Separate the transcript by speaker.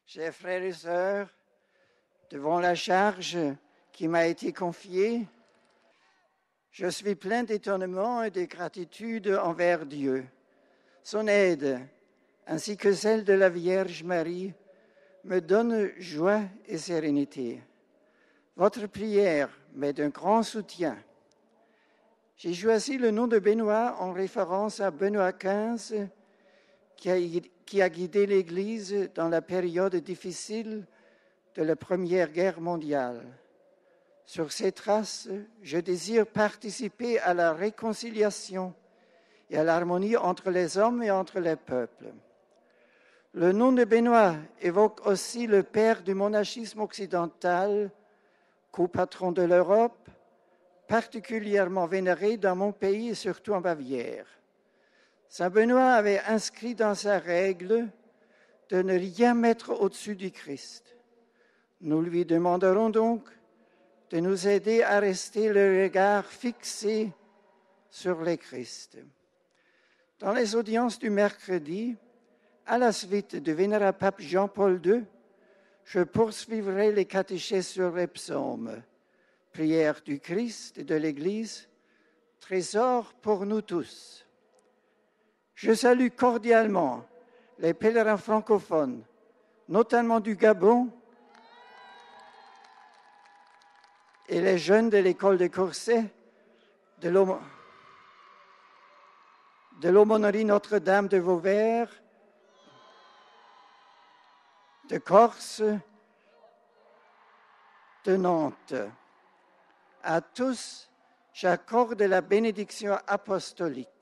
Speaker 1: Chers frères et sœurs, devant la charge qui m'a été confiée, je suis plein d'étonnement et de gratitude envers Dieu. Son aide, ainsi que celle de la Vierge Marie, me donne joie et sérénité. Votre prière m'est d'un grand soutien. J'ai choisi le nom de Benoît en référence à Benoît XV, qui a guidé l'Église dans la période difficile de la Première Guerre mondiale. Sur ces traces, je désire participer à la réconciliation et à l'harmonie entre les hommes et entre les peuples. Le nom de Benoît évoque aussi le père du monachisme occidental, co-patron de l'Europe, particulièrement vénéré dans mon pays et surtout en Bavière. Saint Benoît avait inscrit dans sa règle de ne rien mettre au-dessus du Christ. Nous lui demanderons donc de nous aider à rester le regard fixé sur le Christ. Dans les audiences du mercredi, à la suite du vénérable pape Jean-Paul II, je poursuivrai les catéchèses sur les psaumes, prière du Christ et de l'Église, trésor pour nous tous. Je salue cordialement les pèlerins francophones, notamment du Gabon, et les jeunes de l'école de Courset, de l'aumônerie Notre-Dame de Vauvert, de Corse, de Nantes. À tous, j'accorde la bénédiction apostolique.